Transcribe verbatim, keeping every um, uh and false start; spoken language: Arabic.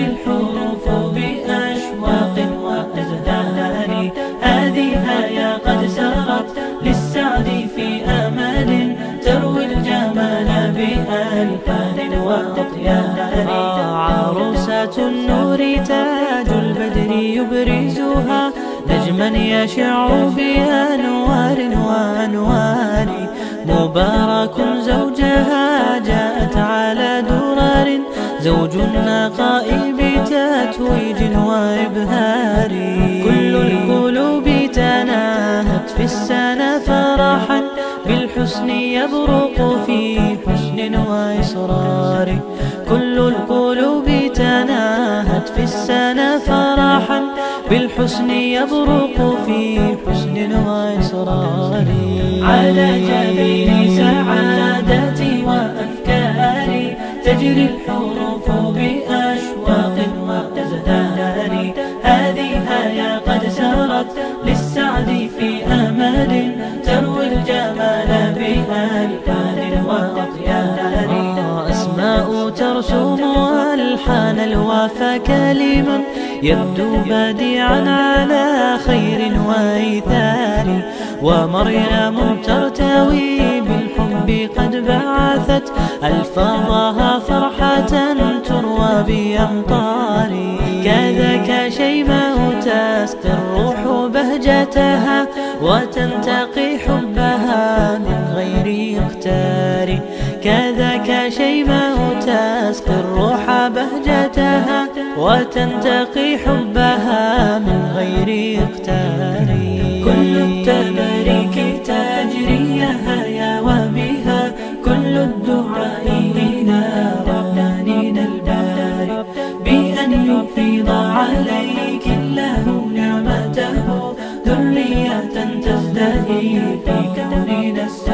تجري الحروف بأشواق وأزهار. هذه هيا قد سرت للسعد في آمال تروي الجمال بألحان وأطيار. عروسة النور تاج البدر يبرزها نجما يشع بأنوار وأنوار. مبارك زوجها جاءت على درار زوج النقاء بتتويج وإبهار. كل القلوب تناهت في السنة فرحا بالحسن يبرق في حسن وإصرار. كل القلوب تناهت في السنة فرحا بالحسن يبرق في حسن وإصرار. على جبين سعادتي وأفكاري تجري الحروف بأشواق وأزهار. هذه هيا قد سرت للسعد في آمال تروي الجمال بألحان وأطيار. أسماء ترسم ألحان الوفا كلما يبدو بديعا على خير وإيثار. ومريم ترتوي بالحب قد بعثت ألفاظها فرحة تروى بأمطار. كذاك شيماء تسقي الروح بهجتها وتنتقي حبها من غير اختار. كذاك شيماء تسقي الروح بهجتها وتنتقي حبها من غير اختار. كل التباريك تجري هيا وبها كل الدعاء إلى ربانين الباري بأن يفيض عليك الله نعمته ذرية تزدهي في كوننا الساري.